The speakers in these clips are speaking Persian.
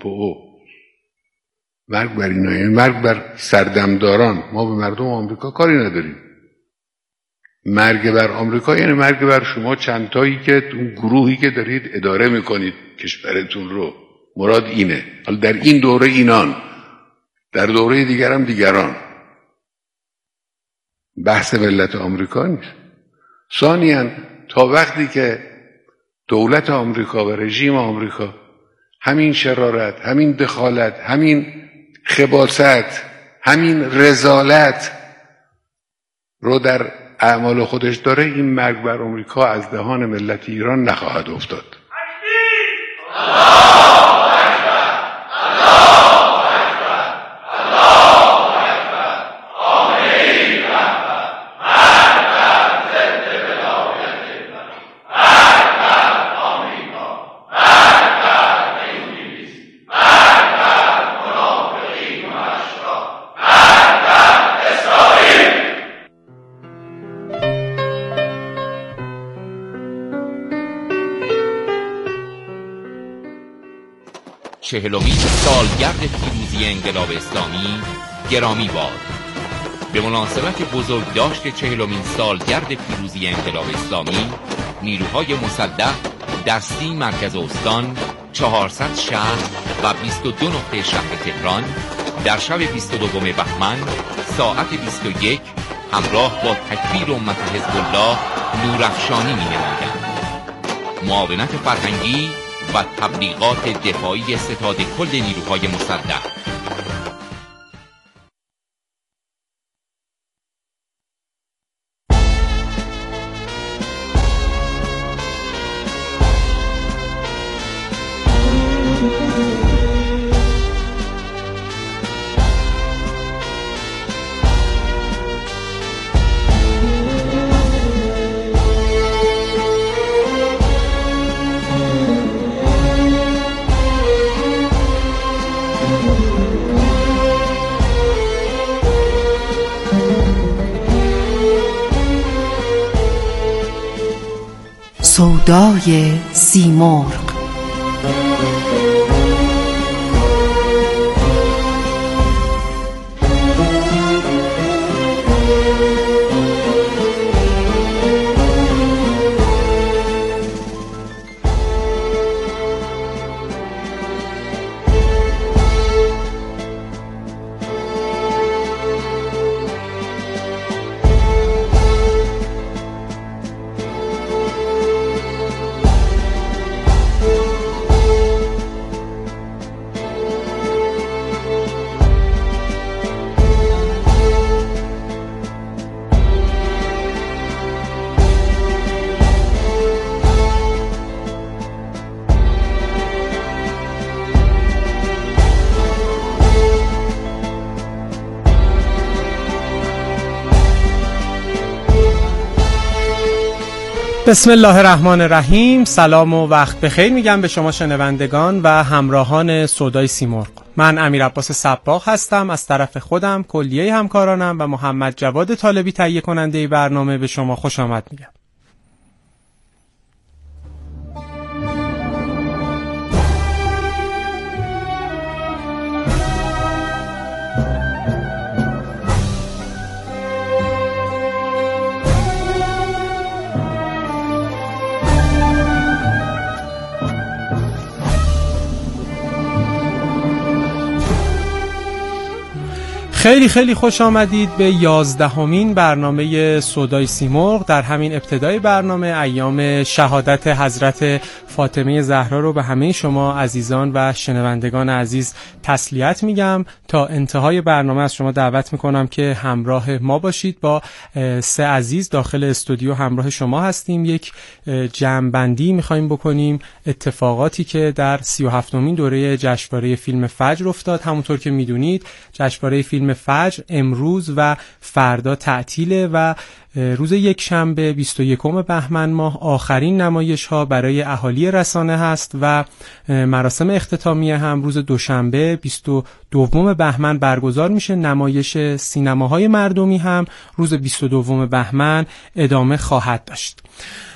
مرگ بر اینا، یعنی مرگ بر سردمداران. ما به مردم آمریکا کاری نداریم. مرگ بر آمریکا یعنی مرگ بر شما چندتایی که اون گروهی که دارید اداره میکنید کشورتون رو. مراد اینه. حالا در این دوره اینان، در دوره دیگر هم دیگران. بحث ملت آمریکا نیست. ثانیاً تا وقتی که دولت آمریکا و رژیم آمریکا همین شرارت، همین دخالت، همین خباثت، همین رذالت رو در اعمال خودش داره، این مرگ بر آمریکا از دهان ملت ایران نخواهد افتاد. چهلمین سالگرد پیروزی انقلاب اسلامی گرامی باد. به مناسبت بزرگداشت 40مین سالگرد پیروزی انقلاب اسلامی، نیروهای مسلح دستی مرکز استان، 400 شهر و 22 نقطه شهر تهران در شب 22 بهمن ساعت 21 همراه با تکبیر امت حزب الله نورافشانی می‌نمایند. معاونت فرهنگی و تبلیغات دفاعی ستاد کل نیروهای مسلح. سودای سیمرغ. بسم الله الرحمن الرحیم. سلام و وقت بخیر میگم به شما شنوندگان و همراهان سودای سیمرغ. من امیر عباس صباغ هستم. از طرف خودم، کلیه همکارانم و محمد جواد طالبی تهیه کننده برنامه به شما خوش آمد میگم. خیلی خیلی خوش آمدید به 11مین برنامه سودای سیمرغ. در همین ابتدای برنامه ایام شهادت حضرت فاطمه زهرا رو به همه شما عزیزان و شنوندگان عزیز تسلیت میگم. تا انتهای برنامه از شما دعوت میکنم که همراه ما باشید. با 3 عزیز داخل استودیو همراه شما هستیم. یک جمع‌بندی میخوایم بکنیم اتفاقاتی که در 37مین دوره جشنواره فیلم فجر افتاد. همونطور که میدونید جشنواره فیلم فجر امروز و فردا تعطیله و روز یکشنبه 21 بهمن ماه آخرین نمایش ها برای اهالی رسانه هست و مراسم اختتامیه هم روز دوشنبه 22 بهمن برگزار میشه. نمایش سینماهای مردمی هم روز 22 بهمن ادامه خواهد داشت.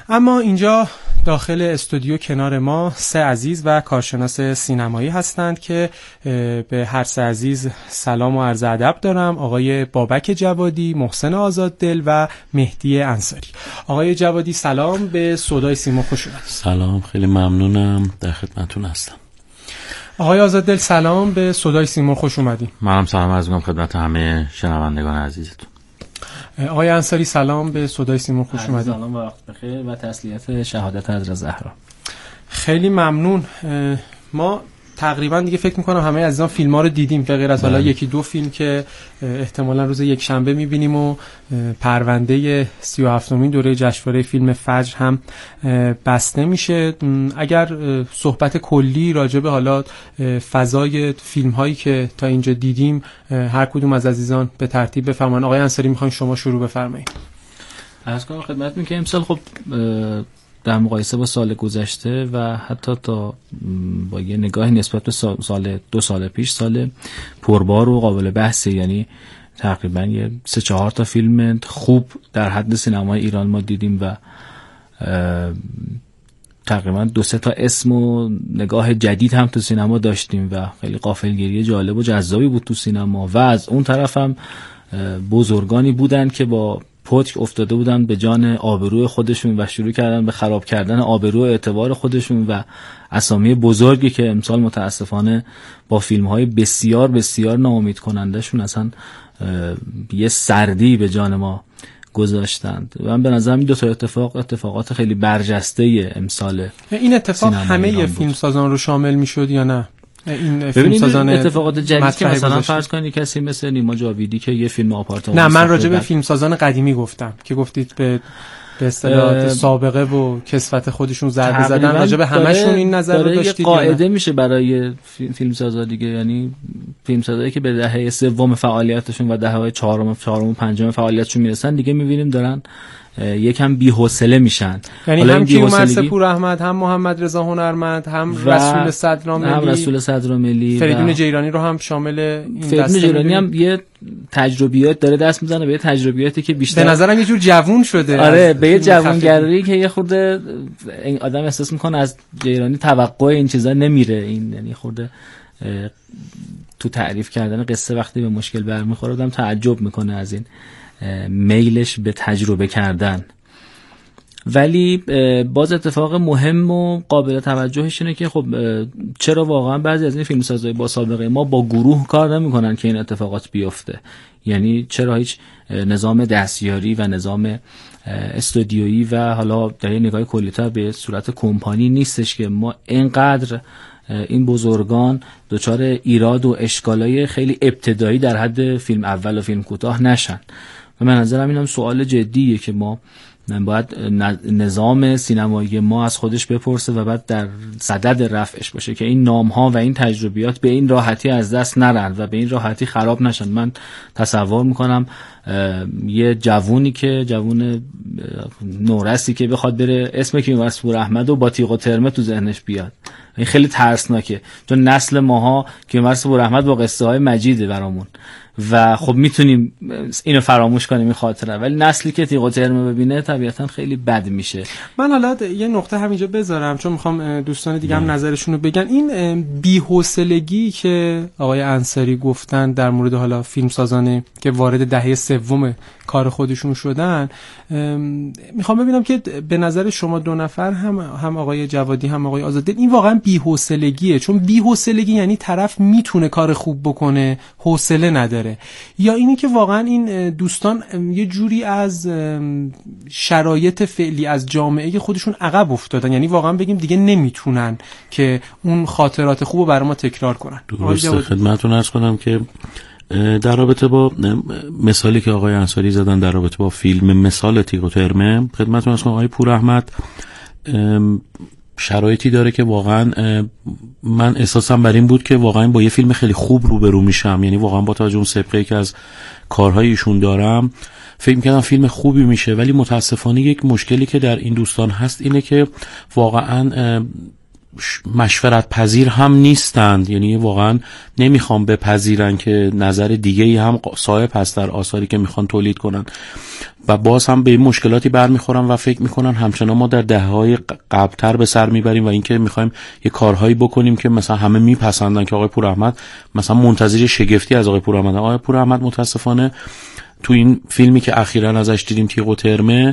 اما اینجا داخل استودیو کنار ما 3 عزیز و کارشناس سینمایی هستند که به هر 3 عزیز سلام و عرض ادب دارم. آقای بابک جوادی، محسن آزاددل و مهدی انصاری. آقای جوادی سلام، به صدای سیمرغ خوش اومدید. سلام، خیلی ممنونم، در خدمتتون هستم. آقای آزاددل سلام، به صدای سیمرغ خوش اومدید. منم سلام عرض می‌کنم خدمت همه شنوندگان عزیزتون. آقای انصاری سلام، به صدای سیمرغ خوش اومدید. سلام و وقت بخیر و تسلیت شهادت حضرت زهرا. خیلی ممنون. ما تقریبا دیگه فکر میکنم همه عزیزان فیلم ها رو دیدیم به غیر از حالا یکی دو فیلم که احتمالا روز یک شنبه میبینیم و پرونده 37مین دوره جشنواره فیلم فجر هم بسته میشه. اگر صحبت کلی راجع به حالا فضای فیلم هایی که تا اینجا دیدیم هر کدوم از عزیزان به ترتیب بفرمایید. آقای انصاری میخواین شما شروع بفرمایید. عرض کنم خدمتتون که امسال خب در مقایسه با سال گذشته و حتی تا با یه نگاه نسبت به 2 سال پیش سال پربار و قابل بحثه، یعنی تقریبا یه 3-4 تا فیلم خوب در حد سینمای ایران ما دیدیم و تقریبا 2-3 تا اسم و نگاه جدید هم تو سینما داشتیم و خیلی غافلگیری جالب و جذابی بود تو سینما. و از اون طرف هم بزرگانی بودن که با پتک افتاده بودن به جان آبروی خودشون و شروع کردن به خراب کردن آبرو و اعتبار خودشون و اسامی بزرگی که امسال متاسفانه با فیلم‌های بسیار بسیار ناامید کنندهشون اصلا یه سردی به جان ما گذاشتند. و من به نظرم این 2 تا اتفاقات خیلی برجسته امسال. این اتفاق همه فیلمسازان رو شامل میشد یا نه؟ این فیلمسازان اتفاقات جدید که مثلا فرض کنید کسی مثل نیما جاویدی که یه فیلم آپارتمان، نه من راجع به فیلمسازان قدیمی گفتم که گفتید به اصطلاح سابقه و کسوت خودشون ضربه زدن، راجع به همشون این نظر رو داشتید؟ قاعده میشه برای فیلمسازا دیگه، یعنی فیلمسازایی که به دهه سوم فعالیتشون و دهه چهارم و پنجم فعالیتشون میرسن دیگه میبینیم دارن یکم بی‌حوصله میشن. یعنی هم کیومرث پوراحمد، هم محمد رضا هنرمند، هم رسول صدراملی، فریدون جیرانی رو هم شامل این دسته. فریدون جیرانی هم یه تجربیات داره دست میزنه به یه تجربیاتی که بیشتر به نظرم یه جور جوون شده. آره، به یه جوونگرایی که یه خورده این آدم احساس میکنه از جیرانی توقع این چیزا نمیره. این یعنی خورده تو تعریف کردن قصه وقتی به مشکل برمیخوره آدم تعجب میکنه از این میلش به تجربه کردن. ولی باز اتفاق مهم و قابل توجهش اینه که خب چرا واقعا بعضی از این فیلمسازهای با سابقه ما با گروه کار نمی‌کنن که این اتفاقات بیفته؟ یعنی چرا هیچ نظام دستیاری و نظام استودیویی و حالا در یه نگاه کلی‌تر به صورت کمپانی نیستش که ما اینقدر این بزرگان دچار ایراد و اشکالای خیلی ابتدایی در حد فیلم اول و فیلم کوتاه نشن؟ و من نظرم اینم سوال جدیه که ما باید نظام سینمایی ما از خودش بپرسه و بعد در صدد رفعش باشه که این نام‌ها و این تجربیات به این راحتی از دست نرن و به این راحتی خراب نشن. من تصور میکنم یه جوونی که جوون نورسی که بخواد بره اسم کیومرث پوراحمد و با تیغ و ترمه تو ذهنش بیاد، این خیلی ترسناکه، چون نسل ماها کیومرث پوراحمد با قصه های مجیده برامون و خب میتونیم اینو فراموش کنیم این خاطره، ولی نسلی که تیغ و ترمه ببینه طبیعتا خیلی بد میشه. من حالا یه نقطه همینجا بذارم چون میخوام دوستان دیگه هم نظرشون رو بگن. این بی‌حوصلگی که آقای انصاری گفتن در مورد حالا فیلمسازانی که وارد دهه سوم کار خودشون شدن، میخوام ببینم که به نظر شما 2 نفر هم آقای جوادی هم آقای آزاددل این واقعا بی‌حوصلگیه؟ چون بی‌حوصلگی یعنی طرف میتونه کار خوب بکنه حوصله نداره، یا اینی که واقعا این دوستان یه جوری از شرایط فعلی از جامعه خودشون عقب افتادن، یعنی واقعا بگیم دیگه نمیتونن که اون خاطرات خوبو برای ما تکرار کنن. درسته. خدمتتون عرض کنم که در رابطه با مثالی که آقای انصاری زدن در رابطه با فیلم مثال تیغ و ترمه، خدمتتون عرض کنم آقای پوراحمد شرایطی داره که واقعا من احساسم بر این بود که واقعا با یه فیلم خیلی خوب روبرو میشم، یعنی واقعا با توجه اون سابقه‌ای که از کارهای ایشون دارم فکر می‌کردم فیلم خوبی میشه. ولی متاسفانه یک مشکلی که در این دوستان هست اینه که واقعا مشورت پذیر هم نیستند، یعنی واقعا نمیخوام بپذیرن که نظر دیگه‌ای هم صاحب هست در آثاری که میخوان تولید کنن و باز هم به این مشکلاتی برمیخورن و فکر میکنن همچنان ما در دهه‌های قبل‌تر به سر میبریم و اینکه میخوایم یه کارهایی بکنیم که مثلا همه میپسندن که آقای پوراحمد مثلا منتظر شگفتی از آقای پوراحمد. آقای پوراحمد متاسفانه تو این فیلمی که اخیراً ازش دیدیم تیغ و ترمه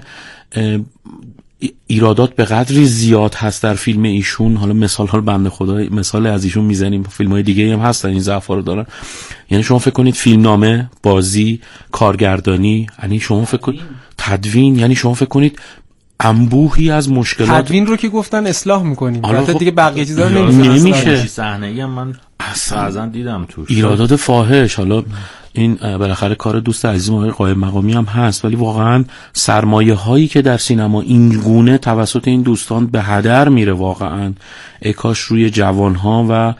ایرادات به قدری زیاد هست در فیلم ایشون. حالا مثال بنده خدا مثال از ایشون میزنیم، فیلم‌های دیگه هم هستن این ضعف‌ها رو دارن. یعنی شما فکر کنید فیلمنامه، بازی، کارگردانی، یعنی شما فکر کنید تدوین، یعنی شما فکر کنید انبوهی از مشکلات. تدوین رو که گفتن اصلاح می‌کنیم، البته خب دیگه بقیه چیزا رو نمیشه. صحنه‌ای هم من اصلا دیدم توش ایرادات فاحش. حالا این بالاخره کار دوست عزیزم آقای قائم مقامی هم هست، ولی واقعا سرمایه هایی که در سینما این گونه توسط این دوستان به هدر میره واقعا ای کاش روی جوان ها و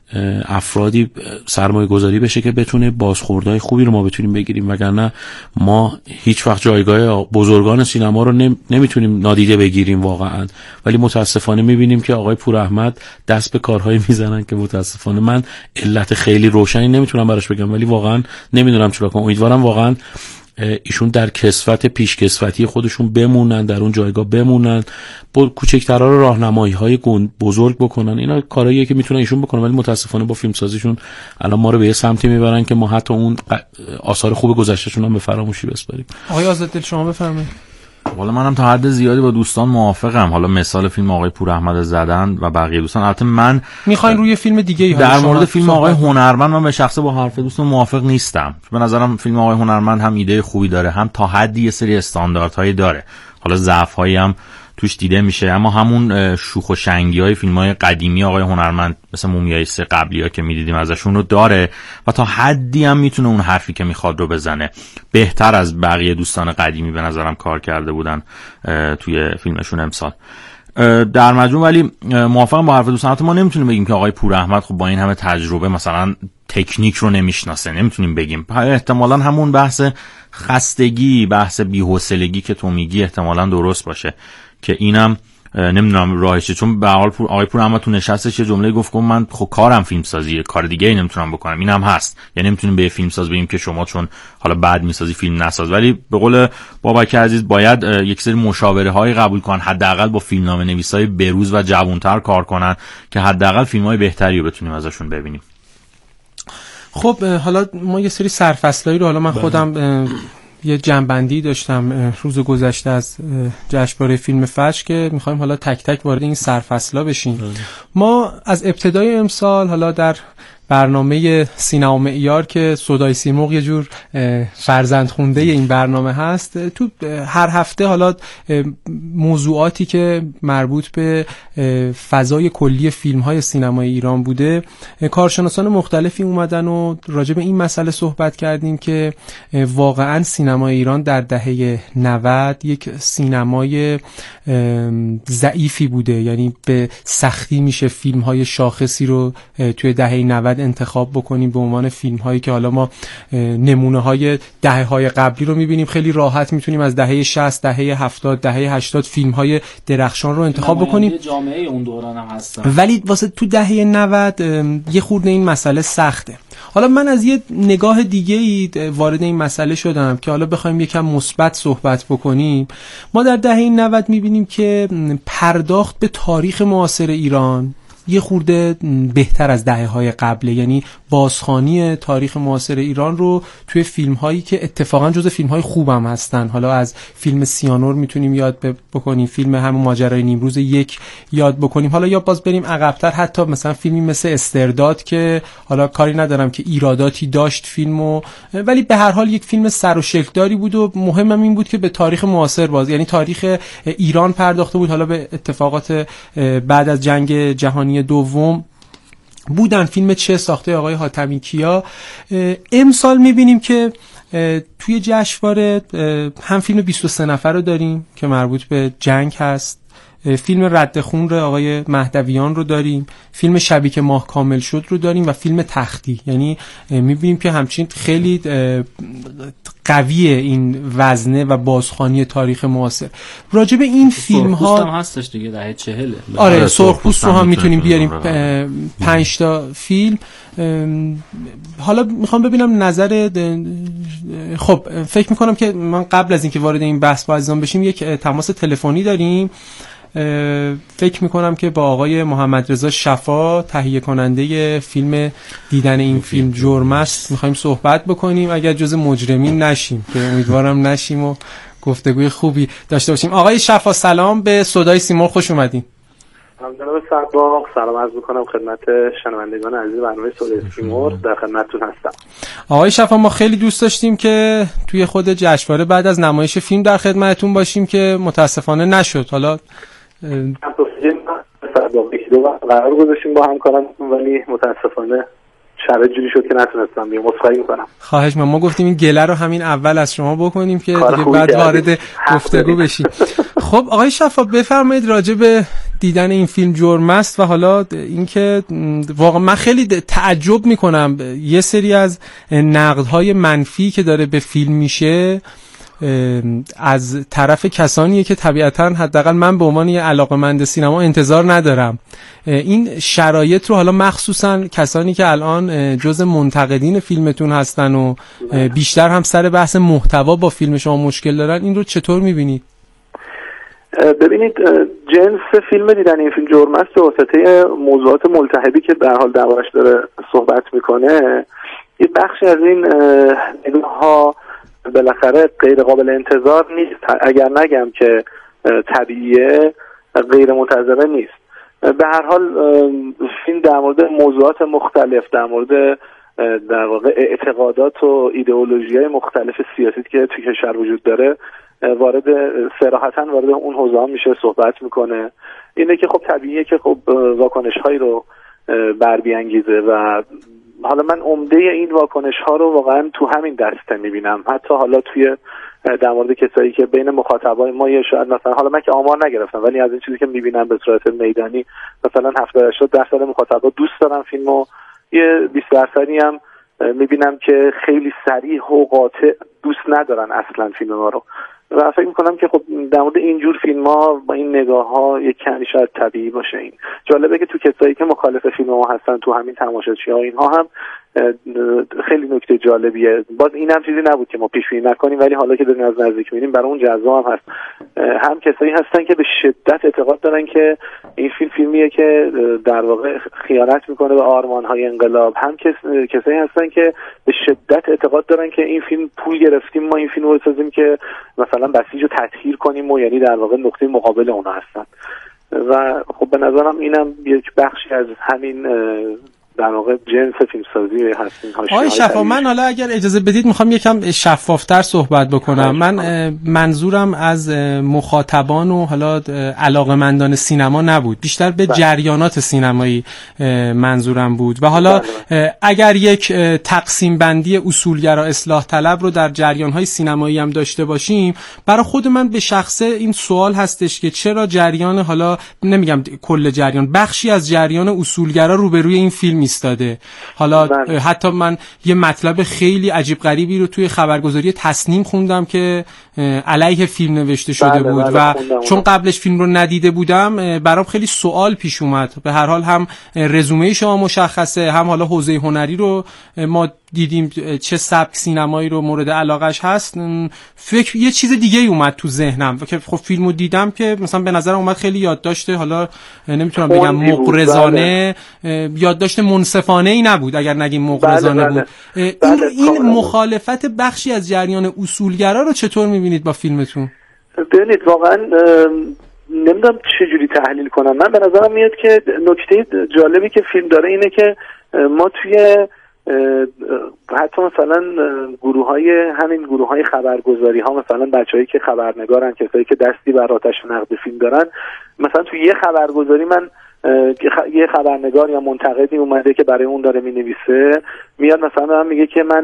افرادی سرمایه گذاری بشه که بتونه بازخوردهای خوبی رو ما بتونیم بگیریم، وگرنه ما هیچ وقت جایگاه بزرگان سینما رو نمیتونیم نادیده بگیریم واقعا. ولی متاسفانه میبینیم که آقای پوراحمد دست به کارهایی میزنن که متاسفانه من علت خیلی روشنی نمیتونم براش بگم، ولی واقعا نمیدونم چرا کنم. امیدوارم واقعا ایشون در کسوت پیشکسوتی خودشون بمونن، در اون جایگاه بمونن، با کوچکترها رو راهنمایی‌های بزرگ بکنن. اینا کارهاییه که میتونن ایشون بکنن، ولی متاسفانه با فیلمسازیشون الان ما رو به یه سمتی میبرن که ما حتی اون آثار خوب گذشتهشون هم به فراموشی بسپاریم. آقای آزاددل شما بفرمایید. حالا منم تا حد زیادی با دوستان موافقم. حالا مثال فیلم آقای پوراحمد زدن و بقیه دوستان، البته من میخواین روی فیلم دیگه در مورد فیلم آقای هنرمند من به شخصه با حرف دوستان موافق نیستم. به نظرم فیلم آقای هنرمند هم ایده خوبی داره، هم تا حدی یه سری استانداردهایی داره، حالا ضعف‌هایی هم توش دیده میشه، اما همون شوخ و شنگی‌های فیلم‌های قدیمی آقای هنرمند مثل مومیای 3 قبلی‌ها که می‌دیدیم ازشون رو داره و تا حدی هم میتونه اون حرفی که میخواد رو بزنه. بهتر از بقیه دوستان قدیمی به نظرم کار کرده بودن توی فیلمشون امسال. در مجموع ولی موافقم با حرف دوستان. ما نمیتونیم بگیم که آقای پوراحمد خب با این همه تجربه مثلا تکنیک رو نمیشناسه، نمیتونیم بگیم. احتمالاً همون بحث خستگی، بحث بی‌حوصلگی که تو میگی احتمالاً درست باشه که اینم نمیدونم راهشه، چون به حال آقای پوراحمد تو نشستش یه جمله گفت من خب کارم فیلم سازیه، کار دیگه ای نمیتونم بکنم. اینم هست، یعنی نمیتونیم به فیلم ساز بگیم که شما چون حالا بعد میسازی فیلم نساز. ولی به قول بابک عزیز باید یک سری مشاوره های قبول کنن، حداقل با فیلمنامه نویسای بروز و جوانتر کار کنن که حداقل فیلم‌های بهتری رو بتونیم ازشون ببینیم. خب حالا ما یه سری سرفصلایی رو، حالا من خودم یه جنبندی داشتم روز گذشته از جشنواره فیلم فجر که میخوایم حالا تک تک وارد این سرفصلا بشیم. ما از ابتدای امسال حالا در برنامه سینما معیار که صدای سیمرغ یه جور فرزند خونده این برنامه هست، تو هر هفته حالا موضوعاتی که مربوط به فضای کلی فیلم‌های سینمای ایران بوده، کارشناسان مختلفی اومدن و راجع به این مسئله صحبت کردیم که واقعاً سینمای ایران در دهه 90 یک سینمای ضعیفی بوده، یعنی به سختی میشه فیلم‌های شاخصی رو توی دهه 90 انتخاب بکنیم به عنوان فیلم هایی که حالا ما نمونه های دهه های قبلی رو میبینیم. خیلی راحت میتونیم از دهه 60 دهه 70 دهه 80 فیلم های درخشان رو انتخاب بکنیم، جامعه اون دوران هم هستن، ولی واسه تو دهه 90 یه خورده این مسئله سخته. حالا من از یه نگاه دیگه‌ای وارد این مسئله شدم که حالا بخوایم یکم مثبت صحبت بکنیم. ما در دهه 90 میبینیم که پرداخت به تاریخ معاصر ایران یه خورده بهتر از دهه‌های قبله، یعنی بازخوانی تاریخ معاصر ایران رو توی فیلم‌هایی که اتفاقا جزو فیلم‌های خوبم هستن، حالا از فیلم سیانور میتونیم یاد بکنیم، فیلم همون ماجرای نیمروز 1 یاد بکنیم، حالا یا باز بریم عقب‌تر حتی مثلا فیلمی مثل استرداد که حالا کاری ندارم که ایراداتی داشت فیلمو، ولی به هر حال یک فیلم سر و شکل‌داری بود و مهمم این بود که به تاریخ معاصر یعنی تاریخ ایران پرداخته بود، حالا به اتفاقات بعد از جنگ جهانی دوم بودن. فیلم چه ساخته آقای حاتمی کیا. امسال میبینیم که توی جشنواره هم فیلم 23 نفر رو داریم که مربوط به جنگ هست، فیلم رد خون رو آقای مهدویان رو داریم، فیلم شبی که ماه کامل شد رو داریم و فیلم تختی. یعنی می‌بینیم که همچنین خیلی قویه این وزنه و بازخوانی تاریخ معاصر. راجع به این فیلم ها هم هستش دیگه، دهه 40. آره سرخپوست رو هم میتونیم بیاریم، 5 تا فیلم. حالا میخوام ببینم نظر خب فکر میکنم که من قبل از اینکه وارد این بحث با عزیزان بشیم یک تماس تلفنی داریم. فکر میکنم که با آقای محمد رضا شفا تهیه کننده فیلم دیدن این فیلم جرم است میخوایم صحبت بکنیم، اگر جز مجرمین نشیم که امیدوارم نشیم و گفتگوی خوبی داشته باشیم. آقای شفا سلام، به صدای سیمرغ خوش اومدین. جناب صدباغ سلام عرض میکنم خدمت شنوندگان عزیز برنامه صدای سیمرغ، در خدمتتون هستم. آقای شفا ما خیلی دوست داشتیم که توی خود جشنواره بعد از نمایش فیلم در خدمتتون باشیم که متاسفانه نشد. حالا قرار گذاشتیم با همکارانتون ولی متاسفانه شرایط جوری شد که نتونستم بیام. عذرخواهی میکنم. خواهش ما گفتیم این گله رو همین اول از شما بکنیم که دیگه بعد وارد گفتگو بشیم. خب آقای شفا بفرمایید راجع به دیدن این فیلم جرم است و حالا اینکه واقعا من خیلی تعجب میکنم یه سری از نقدهای منفی که داره به فیلم میشه از طرف کسانیه که طبیعتاً حداقل من به عنوان یه علاقه‌مند سینما انتظار ندارم. این شرایط رو حالا مخصوصاً کسانی که الان جز منتقدین فیلمتون هستن و بیشتر هم سر بحث محتوا با فیلم شما مشکل دارن، این رو چطور میبینید؟ ببینید جنس فیلم دیدن این فیلم جرم است به واسطه موضوعات ملتهبی که به حال دربارش داره صحبت میکنه، یه بخشی از این نگاه‌ها بالاخره غیر قابل انتظار نیست، اگر نگم که طبیعیه، غیر منتظره نیست. به هر حال فیلم در مورد موضوعات مختلف، در مورد در واقع اعتقادات و ایدئولوژی‌های مختلف سیاسی که توی کشور وجود داره صراحتاً وارد اون حوزه ها میشه صحبت میکنه. اینه که خب طبیعیه که خب واکنش‌هایی رو بربیانگیزه و حالا من عمده این واکنش ها رو واقعا تو همین دسته میبینم. حتی حالا توی در مورد کسایی که بین مخاطبای ما یه شاید مثلا، حالا من که آمار نگرفتم ولی از این چیزی که میبینم به صورت میدانی مثلا 70-80% مخاطبا دوست دارن فیلمو، یه 20% هم میبینم که خیلی صریح و قاطع دوست ندارن اصلا فیلم ما رو. و فکر میکنم که خب در مورد اینجور فیلم ها با این نگاه ها یک کمی شاید طبیعی باشه. این جالبه که تو کسایی که مخالف فیلم ما هستن تو همین تماشاچی ها اینها هم خیلی نکته جالبیه. باز این هم چیزی نبود که ما پیش بینی نکنیم ولی حالا که داریم از نزدیک می‌بینیم برای اون جذاب هم هست. هم کسایی هستن که به شدت اعتقاد دارن که این فیلمیه که در واقع خیانت میکنه به آرمان‌های انقلاب، هم کسایی هستن که به شدت اعتقاد دارن که این فیلم پول گرفتیم ما این فیلم رو بسازیم که مثلا بسیج رو تطهیر کنیم و یعنی در واقع نقطه مقابل اونها هستن. و خب به نظرم اینم یک بخشی از همین در واقع جنس فیلمسازی هستین. آقای شفا من حالا اگر اجازه بدید میخوام یکم شفافتر صحبت بکنم. من منظورم از مخاطبان و حالا علاقه‌مندان سینما نبود، بیشتر به جریانات سینمایی منظورم بود. و حالا اگر یک تقسیم بندی اصولگرا اصلاح طلب رو در جریان‌های سینمایی هم داشته باشیم، برای خود من به شخصه این سوال هستش که چرا جریان، حالا نمیگم کل جریان، بخشی از جریان اصولگرا روبروی این فیلم ایستاده. حالا حتی من یه مطلب خیلی عجیب غریبی رو توی خبرگزاری تصنیم خوندم که علیه فیلم نوشته شده بود و چون قبلش فیلم رو ندیده بودم برام خیلی سوال پیش اومد. به هر حال هم رزومه شما مشخصه، هم حالا حوزه هنری رو ما دیدیم چه سبک سینمایی رو مورد علاقش هست. فکر یه چیز دیگه اومد تو ذهنم که خب فیلمو دیدم که مثلا به نظر اومد خیلی یادداشت، حالا نمیتونم بگم مغرضانه، یادداشت منصفانه ای نبود اگر نگیم مغرضانه بود. این مخالفت بخشی از جریان اصولگرا رو چطور میبینید با فیلمتون؟ ببینید واقعا نمیدونم چجوری تحلیل کنم. من به نظرم میاد که نکته جالبی که فیلم داره اینه که ما توی حتی مثلا همین گروه های خبرگزاری ها، مثلا بچه‌هایی که خبرنگارن، کسایی که دستی بر آتش نقد فیلم دارن، مثلا توی یه خبرگزاری من یه خبرنگار یا منتقدی اومده که برای اون داره مینویسه، میاد مثلا میگه که من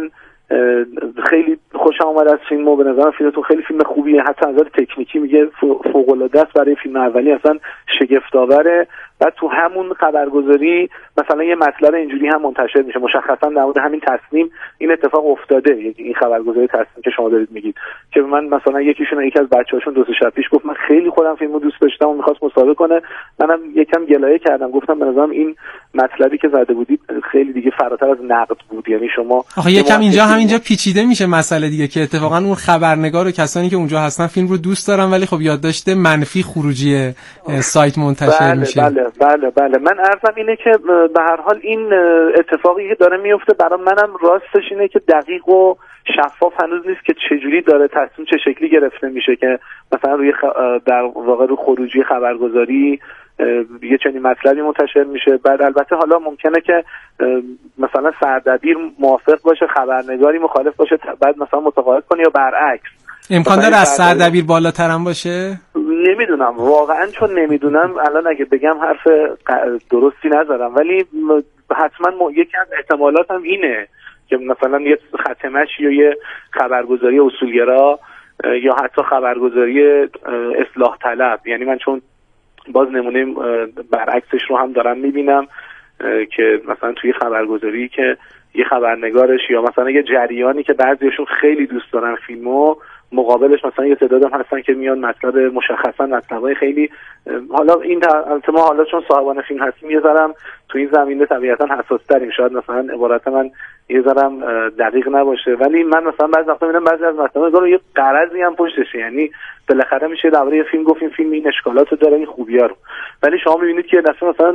خیلی خوشم اومد از فیلم و به نظرم فیلمتون خیلی فیلم خوبیه، حتی از نظر تکنیکی میگه فوق‌العاده است برای فیلم اولی، اصلا شگفت‌آوره. بعد تو همون خبرگزاری مثلا یه مطلب اینجوری هم منتشر میشه مشخصا در مورد همین تصمیم این اتفاق افتاده، این خبرگزاری تصمیم که شما دارید میگید که من مثلا یکی از بچه‌هاشون 2 شب پیش گفت من خیلی خودم فیلمو دوست داشتم و می‌خواست مسابقه کنه، منم یکم گلایه کردم گفتم به نظرم این مطلبی که زده بودید خیلی دیگه فراتر از نقد بود، یعنی شما آخه یکم همینجا پیچیده میشه مسئله دیگه که اتفاقا اون خبرنگار و کسانی که اونجا هستن فیلم رو دوست دارن ولی خب یادداشت منفی خروجی سایت منتشر میشه. بله من عرضم اینه که به هر حال این اتفاقی که داره میفته برای منم راستش اینه که دقیق و شفاف هنوز نیست که چجوری داره تصمیم چه شکلی گرفته میشه که مثلا روی در واقع رو خروجی خبرگزاری یه چنین مطلبی منتشر میشه. بعد البته حالا ممکنه که مثلا سردبیر موافق باشه خبرنگاری مخالف باشه بعد مثلا متقاعد کنه یا برعکس. امکان داره از سردبیر بالاترم باشه؟ نمیدونم واقعا، چون نمیدونم الان اگه بگم حرف درستی نذارم، ولی حتما یکی از احتمالات هم اینه که مثلا یه ختمش یا یه خبرگزاری اصولگرا یا حتی خبرگزاری اصلاح طلب، یعنی من چون باز نمونه برعکسش رو هم دارم میبینم که مثلا توی خبرگزاری که یه خبرنگارش یا مثلا یه جریانی که بعضیشون خیلی دوست دارن فیلمو، مقابلش مثلا یه تعداد هم هستن که میان مطلب مشخصا مطلبای خیلی حالا این البته ما حالا چون صاحبان فیلم هستیم یه ذرم تو این زمینه طبیعتا حساس تریم، شاید مثلا عبارت من یه ذرم دقیق نباشه، ولی من مثلا بعضی وقتا میبینم بعضی از مطالب رو یه غرضی هم پشتشه، یعنی بالاخره میشه درباره یه فیلم گفت این فیلم این اشکالاتو داره این خوبی‌ها رو، ولی شما میبینید که مثلا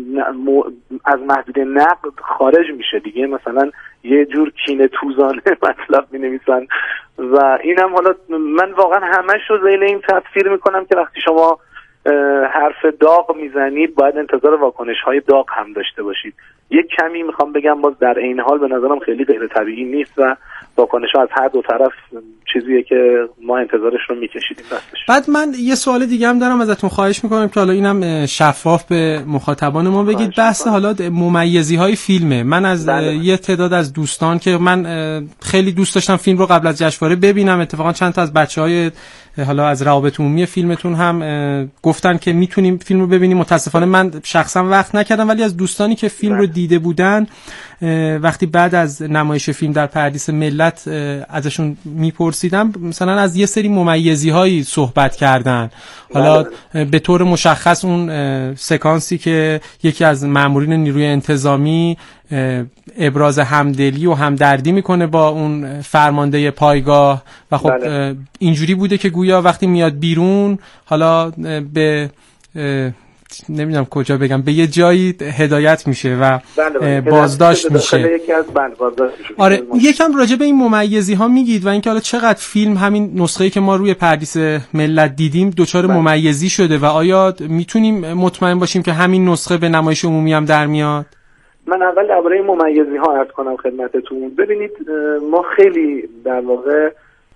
از محدوده نقد خارج میشه دیگه، مثلا یه جور کینه توزانه مطلب مینویسن و اینم حالا من واقعا همش رو ذیل این تفسیر میکنم که وقتی شما حرف داغ میزنید باید انتظار واکنش‌های داغ هم داشته باشید. یک کمی میخوام بگم باز در این حال به نظرم خیلی غیر طبیعی نیست و واکنش‌ها از هر دو طرف چیزیه که ما انتظارش رو میکشیدیم دستش. بعد من یه سوال دیگه هم دارم ازتون، خواهش میکنم که حالا اینم شفاف به مخاطبان ما بگید. بحث حالا ممیزی‌های فیلمه. من از یه تعداد از دوستان که من خیلی دوست داشتم فیلم رو قبل از جشنواره ببینم، اتفاقا چند تا از بچه‌های حالا از روابط عمومی فیلمتون هم گفتن که میتونیم فیلم رو ببینیم. متاسفانه من شخصا وقت نکردم، ولی از دوستانی که فیلم رو دیده بودن وقتی بعد از نمایش فیلم در پردیس ملت ازشون میپرسیدم مثلا از یه سری ممیزی‌هایی صحبت کردن. حالا به طور مشخص اون سکانسی که یکی از مامورین نیروی انتظامی ابراز همدلی و همدردی میکنه با اون فرمانده پایگاه و خب اینجوری بوده که گویا وقتی میاد بیرون حالا به نمیدونم کجا بگم به یه جایی هدایت میشه و بازداشت میشه. آره یکم راجع به این ممیزی ها میگید و اینکه حالا چقدر فیلم همین نسخه‌ای که ما روی پردیس ملت دیدیم دچار ممیزی شده و آیا میتونیم مطمئن باشیم که همین نسخه به نمایش عمومی هم در میاد؟ من اول درباره ممیزی ها عرض کنم خدمتتون. ببینید ما خیلی در واقع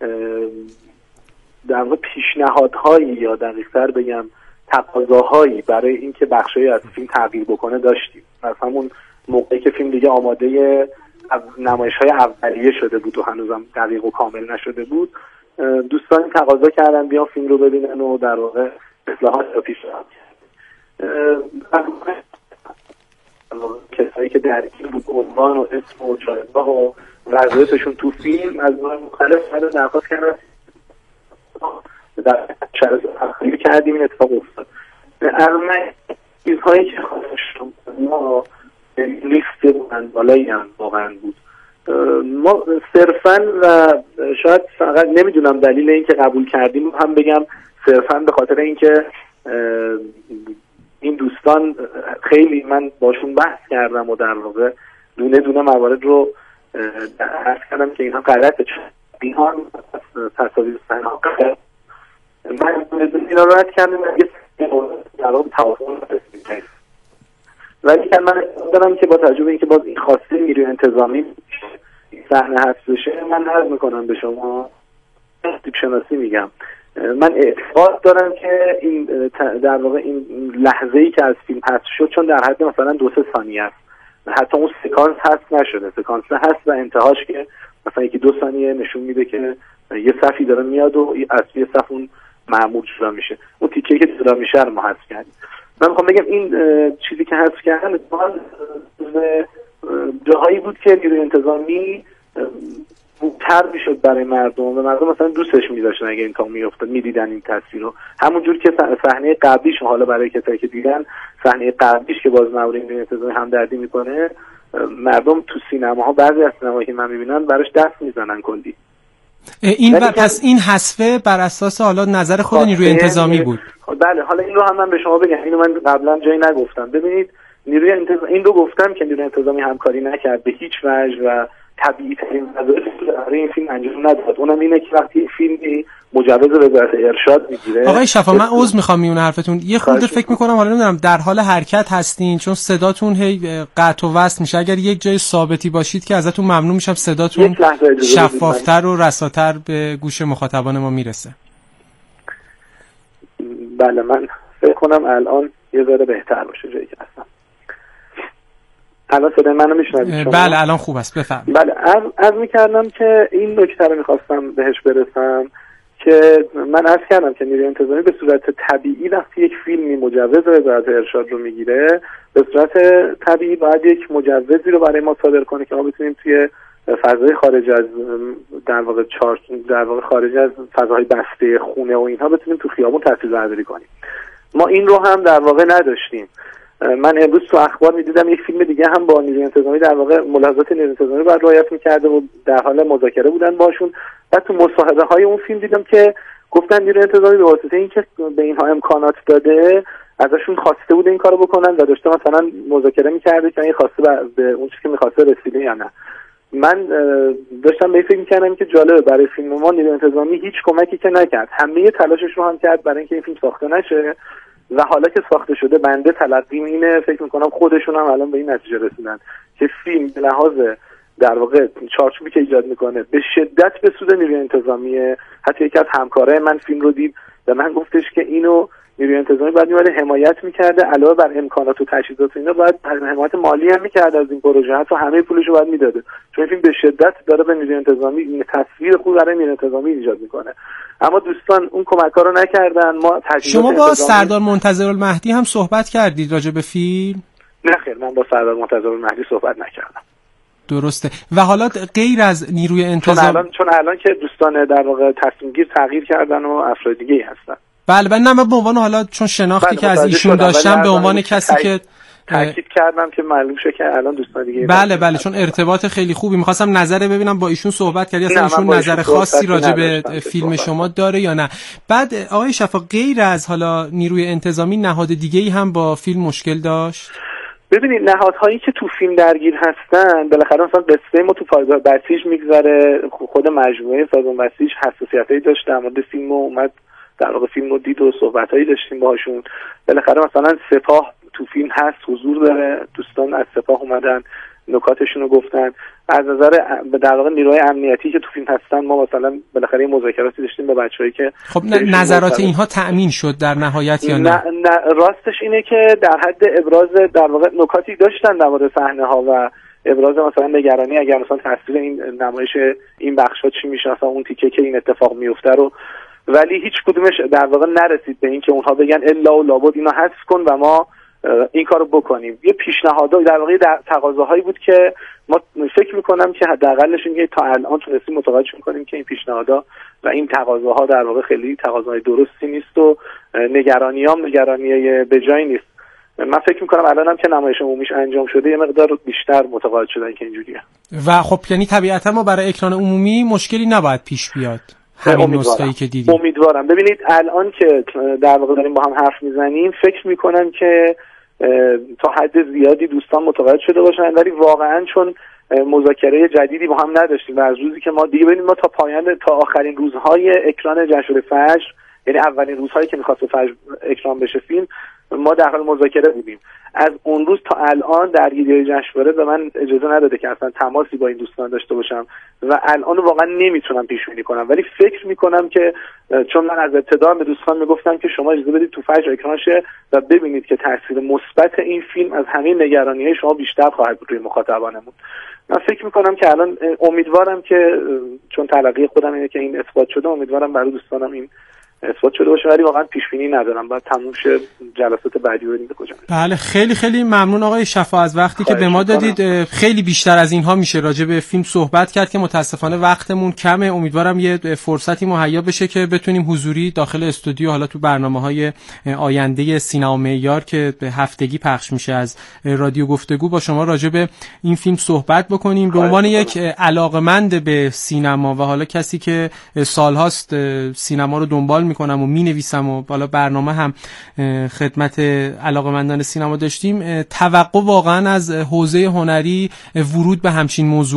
پیشنهادهایی یا دقیق‌تر بگم تقاضاهایی برای اینکه بخشی از فیلم تغییر بکنه داشتیم. از همون موقعی که فیلم دیگه آماده نمایش‌های اولیه شده بود و هنوزم دقیق و کامل نشده بود، دوستان تقاضا کردن بیان فیلم رو ببینن و در واقع اصلاحات رو پیشنهاد کردن. کسایی که درگیر بود عنوان و اسم و جایگاه و وضعیتشون تو فیلم از نوع مختلف درخواست کردن در شرایط تخریب کردیم این اتفاق افتاد. از چیزهایی که خواستم ما لیست بالایی هم واقعا بود. ما صرفاً و شاید فقط نمیدونم دلیل این که قبول کردیم هم بگم صرفاً به خاطر اینکه این دوستان خیلی من باشون بحث کردم و در واقع دونه دونه موارد رو عرض کردم که اینها غلطه، اینها تصاویر صحنه غلط. من اینا رو رد کردم در واقع توافق رسیدیم، ولی که من دارم که با توجه به اینکه باز این خواسته نیروی انتظامی صحنه حذف بشه، من عرض میکنم به شما تیپ شناسی میگم، من اعتقاد دارم که این در واقع این لحظه‌ای که از فیلم حذف شد چون در حد مثلا 2-3 ثانیه است، حتی اون سکانس حذف نشده، سکانس هست و انتهاش که مثلا 1-2 ثانیه نشون میده که یه صفی داره میاد و از یه صف اون معمول جدا میشه. اون تیکه‌ای که جدا میشه رو ما حذف کردیم. من میخوام بگم این چیزی که حذف کردن جاهایی بود که نیروی انتظامی تر میشد برای مردم و مردم مثلا دوستش می‌داشتن اگه این اتفاق میافتاد میدیدن این تصویر رو. همونجور که صحنه قبلیش، حالا برای کسایی که دیدن صحنه قبلیش که باز مورد نیروی انتظامی همدردی میکنه، مردم تو سینماها بعضی از سینماهایی که من میبینن براش دست میزنن کلی. این پس این حذفه بر اساس حالا نظر خود نیروی انتظامی بود. بله، حالا این رو هم من به شما بگم، اینو من قبلا جایی نگفتم. ببینید نیروی انتظامی، این رو گفتم که نیروی انتظامی همکاری نکرد به هیچ وجه و طبیعی ترین وظایفی برای این فیلم انجام نداد. اونم اینه که وقتی فیلمی مجوز وزارت ارشاد میگیره. آقای شفا من عذر میخوام میونه حرفتون یه خورده فکر میکنم حالا نمیدونم در حال حرکت هستین چون صداتون هی قطع و وصل میشه. اگر یک جای ثابتی باشید که ازتون ممنون میشم، صداتون شفافتر و رساتر به گوش مخاطبان ما میرسه. بله من فکر کنم الان یه ذره بهتر باشه جایی که هستم. الان صدای منو میشنوید شما؟ بله الان خوب است، بفرمایید. بله عرض میکردم که این نکته رو میخواستم بهش برسم که من عرض کردم که نیروی انتظامی به صورت طبیعی وقتی یک فیلمی مجوز وزارت ارشاد رو میگیره، به صورت طبیعی باید یک مجوزی رو برای ما صادر کنه که ما بتونیم توی فضای خارج از در واقع خارج از فضاهای بسته خونه و اینها بتونیم تو خیابون تصویربرداری کنیم. ما این رو هم در واقع نداشتیم. من امروز تو اخبار میدیدم یک فیلم دیگه هم با نیروی انتظامی در واقع ملاحظات نیروی انتظامی رو رعایت میکرده و در حال مذاکره بودن باشون. بعد تو مصاحبه های اون فیلم دیدم که گفتن نیروی انتظامی به واسطه اینکه به اینها امکانات داده ازشون خواسته بوده این کارو بکنن و داشته مثلا مذاکره میکرده که این خواسته به اون چیزی که میخواسته رسیده یا نه. من داشتم به فکر میکردم که جالبه برای فیلم ما نیروی انتظامی هیچ کمکی که نکرد، همه تلاشش رو هم کرد برای اینکه این فیلم ساخته نشه و حالا که ساخته شده بنده تلقیم اینه، فکر میکنم خودشون هم الان به این نتیجه رسیدن که فیلم به لحاظ در واقع چارچوبی که ایجاد میکنه به شدت به سود نیروی انتظامیه. حتی یکی از همکارای من فیلم رو دید و من گفتش که اینو نیروی انتظامی باید میومده حمایت میکرده، علاوه بر امکانات و تجهیزات اینا باید حمایت مالی هم میکرد از این پروژه، حتی همه پولش رو باید میداده، چون فیلم به شدت داره به نیروی انتظامی این تصویر خوب برای نیروی انتظامی ایجاد میکنه. اما دوستان اون کمک‌ها رو نکردن. ما شما با سردار منتظرالمهدی هم صحبت کردید راجع به فیلم؟ نه خیر، من با سردار منتظرالمهدی صحبت نکردم. درسته. و حالا غیر از نیروی انتظامی چون الان که دوستان در واقع تصمیم گیر تغییر کردن و افراد دیگه‌ای هستن. بله نه من به عنوان حالا چون شناختی که از ایشون داشتم به عنوان کسی که تاکید کردم که معلوم شه که الان دوستان دیگه بله چون ارتباط خیلی خوبی می‌خواستم نظر ببینم با ایشون صحبت کردی اصلا ایشون نظر خاصی راجع به فیلم شما داره یا نه. بعد آقای شفا غیر از حالا نیروی انتظامی نهاد دیگه‌ای هم با فیلم مشکل داشت؟ ببینید نهادهایی که تو فیلم درگیر هستن بالاخره مثلا قصه ما تو پایگاه بسیج میگذره، خود مجموعه سازمان بسیج حساسیتایی داشت در مورد فیلم و اومد در واقع فیلم رو دید و صحبتایی داشتیم باهاشون. بالاخره مثلا سپاه تو فیلم هست، حضور داره، دوستان از سپاه اومدن نکاتشون رو گفتن. از نظر در واقع نیروهای امنیتی که تو فیلم هستن ما مثلا بالاخره مذاکراتی داشتیم با بچه‌هایی که خب نظرات اینها تأمین شد در نهایت یا نه؟ راستش اینه که در حد ابراز در واقع نکاتی داشتن در مورد صحنه‌ها و ابراز مثلا نگرانی اگر مثلا تصویر این نمایش این بخشا چی میشه، مثلا اون تیکه که این اتفاق میفته رو، ولی هیچ کدومش در واقع نرسید به این که اونها بگن الا و لابد اینو حذف کن و ما این کارو بکنیم. یه پیشنهاد در واقع تقاضاهایی بود که ما فکر میکنم که حداقلش اینه تا الان تونستیم متوجه کنیم که این پیشنهادها و این تقاضاها در واقع خیلی تقاضای درستی نیست و نگرانی به جایی نیست. من فکر میکنم الانم که نمایش عمومیش انجام شده یه مقدار بیشتر متقاعد شدن که اینجوریه و خب یعنی طبیعتا ما برای اکران عمومی مشکلی نباید پیش بیاد. همین نسخه‌ای که دیدیم. امیدوارم. ببینید الان که در واقع داریم با هم حرف میزنیم فکر میکنم که تا حد زیادی دوستان متقاعد شده باشن، ولی واقعا چون مذاکره جدیدی با هم نداشتیم و از روزی که ما دیگه ببینید ما تا آخرین روزهای اکران جشنواره فجر، یعنی اولین روزهایی که می‌خواست فجر اکران بشه فیلم، ما در حال مذاکره بودیم. از اون روز تا الان درگیری جشنواره به من اجازه نداده که اصلا تماسی با این دوستان داشته باشم و الان واقعا نمیتونم پیش بینی کنم، ولی فکر میکنم که چون من از ابتدا به دوستان میگفتم که شما اجازه بدید تو فجر اکران شه و ببینید که تاثیر مثبت این فیلم از همه نگرانی‌های شما بیشتر خواهد بود روی مخاطبانمون. من فکر میکنم که الان امیدوارم که چون تلقی خودم اینه که این اثبات شده، امیدوارم برای دوستانم این اثبات شده باشه، ولی واقعا پیش بینی ندارم. بعد تموم شه جلسات بعدی ببینیم به کجا میره. بله خیلی خیلی ممنون آقای شفا از وقتی که به ما دادید. خیلی بیشتر از اینها میشه راجع به فیلم صحبت کرد که متاسفانه وقتمون کمه. امیدوارم یه فرصتی مهیا بشه که بتونیم حضوری داخل استودیو حالا تو برنامه‌های آینده سینما معیار که هفتگی پخش میشه از رادیو گفتگو با شما راجع به این فیلم صحبت بکنیم. به عنوان یک علاقه‌مند به سینما و حالا کسی که سالهاست سینما رو دنبال میکنم و مینویسم و بالا برنامه هم خدمت علاقه‌مندان سینما داشتیم، توقع واقعا از حوزه هنری ورود به همچین موضوع